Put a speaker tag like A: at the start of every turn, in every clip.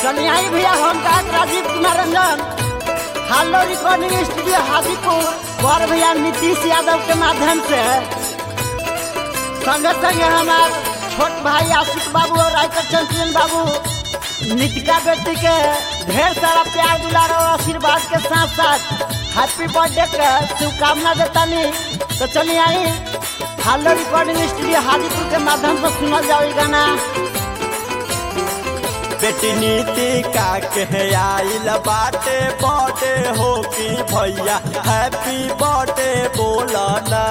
A: चलिए आई भैया हम गायक राजीव कुमार रंजन हालो रिकॉर्डिंग स्टूडियो हाजीपुर और भैया नीतीश यादव के माध्यम से संगे संगे हमारे छोट भाई आशिक बाबू और राइटर चैंपियन बाबू नितिका बेटी के ढेर सारा प्यार दुलार और आशीर्वाद के साथ साथ हैप्पी बर्थडे के शुभकामना देता नहीं। तो चलिए आई हालो रिकॉर्डिंग स्टूडियो हाजीपुर के माध्यम से सुना जाओ गाना।
B: बेटी नीतिका के आइल बाटे बर्थडे हो कि भैया हैप्पी बर्थडे बोलना,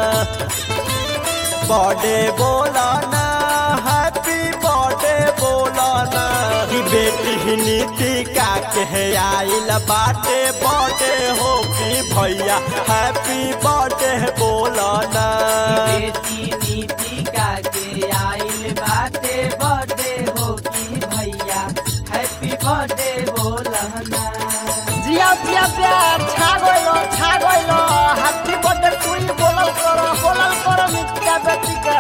B: बर्थडे बोलना, हैप्पी बर्थडे बोलना। कि बेटी नीतिका के आइल बाटे बर्थडे हो कि भैया हैप्पी बर्थडे बोलना।
C: बेटी नीतिका के आइल बाटे बर्थडे हो कि भैया हैप्पी बर्थडे बोलना।
A: जिया जिया प्यार छा गइलो हैप्पी बर्थडे तू ही बोलल करो नितिका बेटी का।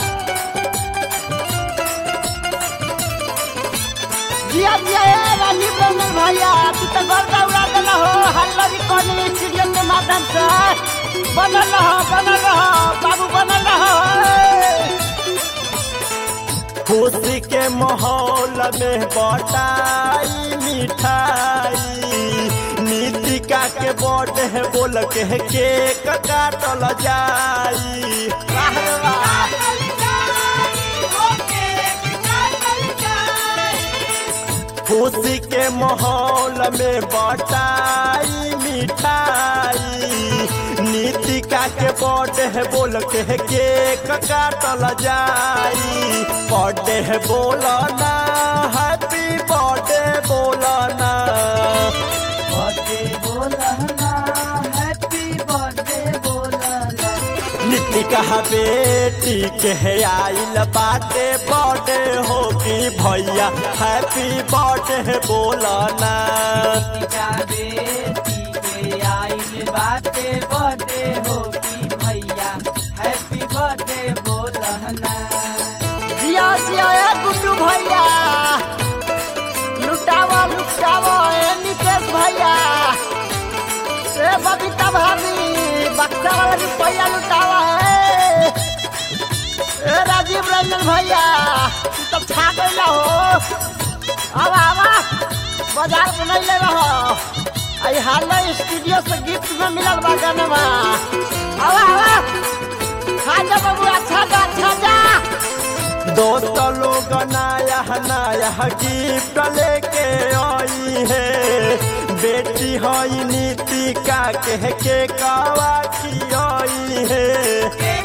A: जिया जिया राजीव रंजन भैया तू तो गर्दा उड़ा देना हो हल्ला रिकॉर्डिंग स्टूडियो के माध्यम से। बनल रहो बाबू बनल रहो।
B: खुशी के माहौल में बटाई मिठाई नीतिका के बर्थडे बोल के केक काटल जाई। खुशी के माहौल में बटाई मिठाई नीतिका के बर्थडे बोल के केक काटल जाई। बर्थडे बोलना, हैप्पी बर्थडे बोलना,
C: बर्थडे बोलना, हैप्पी बर्थडे बोलना।
B: नीतिका बेटी के आइल बाटे बर्थडे हो कि भैया हैप्पी बर्थडे बोलना।
C: नीतिका बेटी के आइल बाटे बर्थडे हो कि भैया हैप्पी बर्थडे बोलना।
A: जिया जिया गुड्डू भैया लुटावा नितेश भैया बबीता भाभी बक्सा वाला रुपया लुटावा है। राजीव रंजन भैया तू तो छा गइला हो। आवा बाजार में नहीं ले रहो आई हालो स्टूडियो से गिफ्ट में मिलल बा गाना। आवा खा जा बाबू अच्छा जा।
B: दोस्त लोग नया गिफ्ट लेके आई है। बेटी हई नीतिका के कावा खियाई है।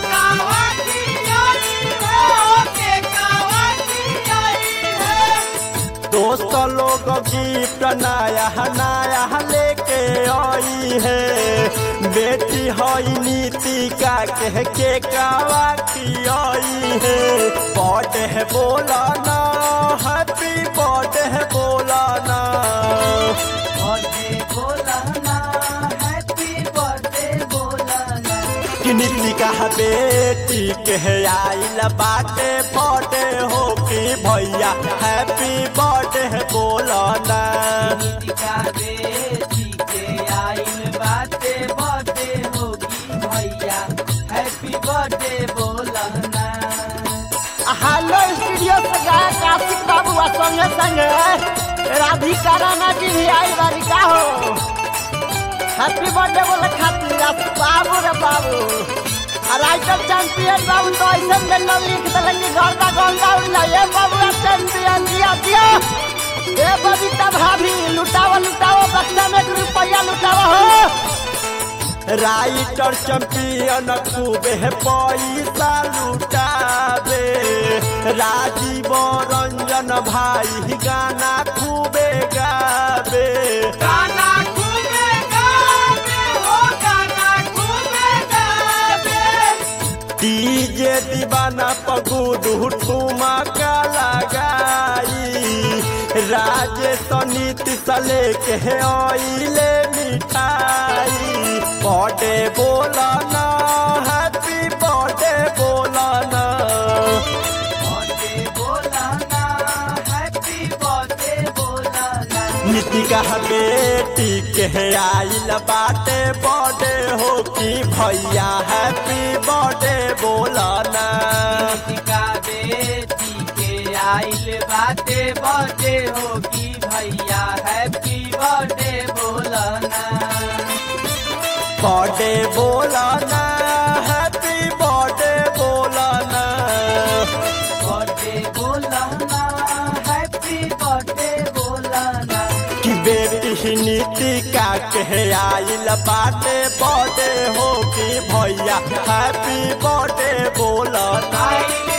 B: दोस्त लोग गिफ्ट नया लेके आई है। बेटी हई नीतिका के कावा खियाई है। बर्थडे बोलना, हैप्पी बर्थडे बोलना,
C: बर्थडे बोलना, हैप्पी बर्थडे बोलना।
B: कि नीतिका बेटी के आइल बाटे बर्थडे हो कि भैया हैप्पी बर्थडे बोलना।
C: नीतिका बेटी के आइल बाटे बर्थडे हो कि भैया हैप्पी बर्थडे बोलना।
A: हालो स्टूडियो से गायक आशिक बाबू संगे संगे राधिका राणा जी भी आई बारी का हो। हैप्पी बर्थडे बोले खातिर बाबू रे बाबू। राइटर चैंपियन बाबू तो ऐसे में लिख देंगे गर्दा उड़ना। ये बाबू चैंपियन जिया ये बबीता भाभी लुटाओ बक्सा में रुपया लुटाओ हो।
B: राइटर चैंपियन खूबे पैसा लुटावे। राजीव रंजन भाई गाना खूबे गावे।
C: गाना खूबे गावे हो, गाना खूबे गावे।
B: डीजे दीवाना पगुडू ठुमका लगाई। राजेश नीतीश लेके आइले मिठाई। बर्थडे बोलना, हैप्पी बर्थडे बोलना,
C: बर्थडे बोलना, हैप्पी बर्थडे बोलना।
B: नितिका बेटी के आइल बाटे बर्थडे हो कि भैया हैप्पी बर्थडे बोलना
C: नितिका बेटी के आइल बाटे बर्थडे हो कि भैया हैप्पी बर्थडे बोलना
B: बर्थडे बोलना हैप्पी बर्थडे बोलना
C: बर्थडे बोलना हैप्पी बर्थडे बोलना
B: कि बेटी नितिका के आइल बाटे बर्थडे हो कि भैया हैप्पी बर्थडे बोलना
C: आइल